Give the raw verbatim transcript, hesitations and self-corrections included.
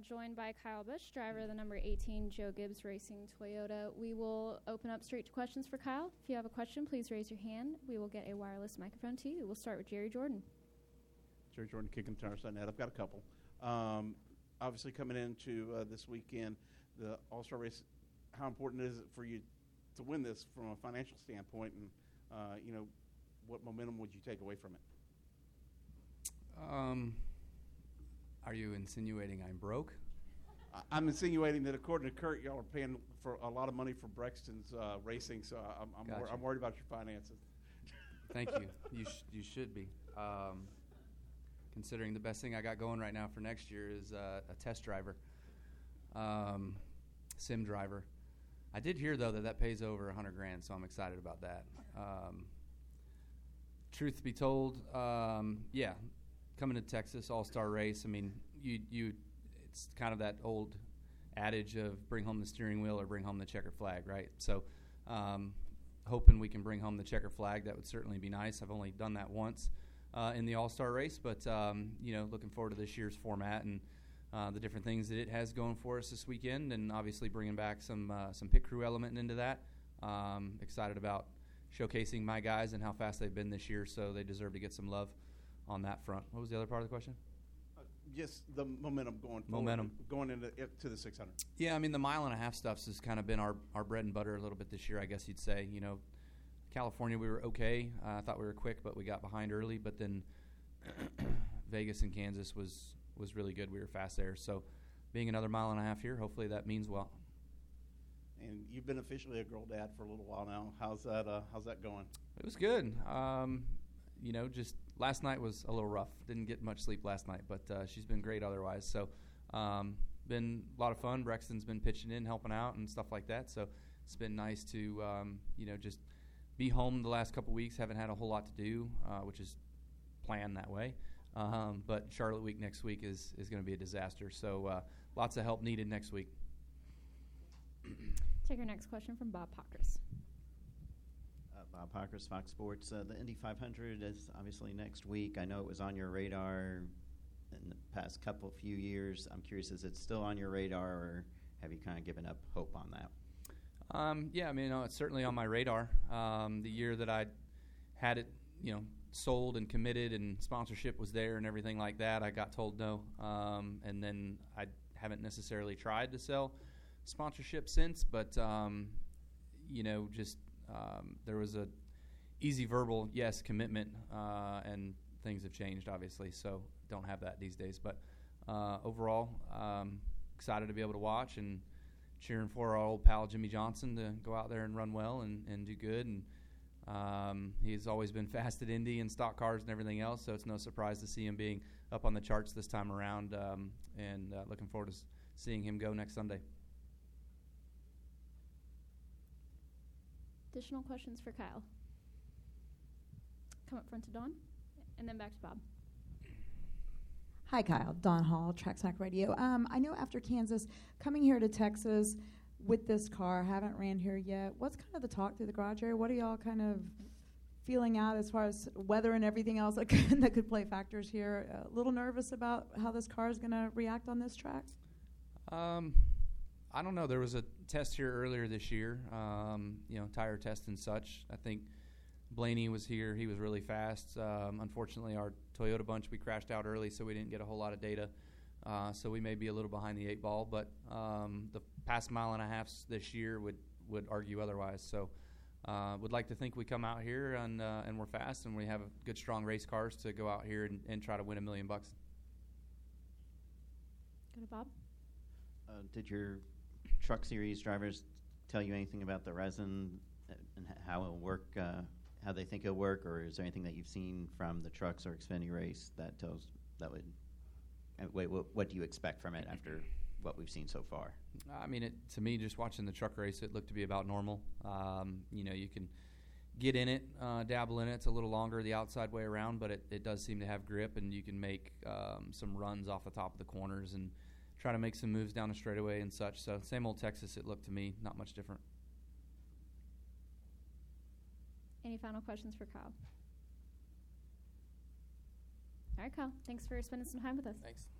joined by Kyle Busch, driver of the number eighteen Joe Gibbs Racing Toyota. We will open up straight to questions for Kyle. If you have a question, please raise your hand. We will get a wireless microphone to you. We'll start with Jerry Jordan. Jerry Jordan, kicking tires dot net. I've got a couple. Um, obviously, coming into uh, this weekend, the All-Star race, how important is it for you to win this from a financial standpoint, and uh, you know, what momentum would you take away from it? Um, are you insinuating I'm broke? I- I'm insinuating that according to Kurt, y'all are paying for a lot of money for Brexton's uh, racing, so I'm I'm, Gotcha. wor- I'm worried about your finances. Thank you. You sh- you should be. Um, considering the best thing I got going right now for next year is uh, a test driver, um, sim driver. I did hear though that that pays over a hundred grand, so I'm excited about that. Um, truth be told, um, yeah, coming to Texas All-Star race. I mean, you you, it's kind of that old adage of bring home the steering wheel or bring home the checker flag, right? So, um, hoping we can bring home the checker flag. That would certainly be nice. I've only done that once uh, in the All-Star race, but um, you know, looking forward to this year's format and uh, the different things that it has going for us this weekend, and obviously bringing back some uh, some pit crew element into that. Um, excited about showcasing my guys and how fast they've been this year, so they deserve to get some love on that front. What was the other part of the question? Uh, just the momentum going forward, Momentum. going into it, to the six hundred. Yeah, I mean, the mile and a half stuff's has kind of been our, our bread and butter a little bit this year, I guess you'd say. You know, California, we were okay. Uh, I thought we were quick, but we got behind early. But then Vegas and Kansas was, was really good. We were fast there. So being another mile and a half here, hopefully that means well. And you've been officially a girl dad for a little while now. How's that? Uh, how's that going? It was good. Um, you know, just last night was a little rough. Didn't get much sleep last night, but uh, she's been great otherwise. So um, been a lot of fun. Brexton's been pitching in, helping out, and stuff like that. So it's been nice to, um, you know, just be home the last couple weeks. Haven't had a whole lot to do, uh, which is planned that way. Um, but Charlotte week next week is, is going to be a disaster. So uh, lots of help needed next week. Take our next question from Bob Pockris. Uh, Bob Pockris, Fox Sports. Uh, the Indy five hundred is obviously next week. I know it was on your radar in the past couple few years. I'm curious, is it still on your radar, or have you kind of given up hope on that? Um, yeah, I mean, uh, it's certainly on my radar. Um, the year that I had it, you know, sold and committed and sponsorship was there and everything like that, I got told no. Um, and then I haven't necessarily tried to sell sponsorship since, but, um, you know, just um, there was a easy verbal yes commitment, uh, and things have changed, obviously, so don't have that these days. But uh, overall, um, excited to be able to watch and cheering for our old pal Jimmy Johnson to go out there and run well and, and do good. And um, he's always been fast at Indy and stock cars and everything else, so it's no surprise to see him being up on the charts this time around, um, and uh, looking forward to s- seeing him go next Sunday. Additional questions for Kyle? Come up front to Dawn, and then back to Bob. Hi, Kyle. Dawn Hall, Track Snack Radio. Um, I know after Kansas, coming here to Texas with this car, haven't ran here yet. What's kind of the talk through the garage area? What are y'all kind of feeling out as far as weather and everything else that could, that could play factors here? A little nervous about how this car is going to react on this track? Um, I don't know. There was a test here earlier this year, um, you know, tire test and such. I think Blaney was here. He was really fast. Um, unfortunately, our Toyota bunch, we crashed out early, so we didn't get a whole lot of data. Uh, so we may be a little behind the eight ball, but um, the past mile and a half this year would, would argue otherwise. So uh, would like to think we come out here and uh, and we're fast and we have a good, strong race cars to go out here and, and try to win a million bucks. Go to Bob. Uh, did your truck series drivers tell you anything about the resin and h- how it'll work, uh, how they think it'll work, or is there anything that you've seen from the trucks or Xfinity race that tells that would uh, wait, what, what do you expect from it after what we've seen so far? I mean, it, to me, just watching the truck race, it looked to be about normal. Um, you know, you can get in it, uh, dabble in it. It's a little longer the outside way around, but it, it does seem to have grip, and you can make um, some runs off the top of the corners and try to make some moves down the straightaway and such. So same old Texas, it looked to me, not much different. Any final questions for Kyle? All right, Kyle. Thanks for spending some time with us. Thanks.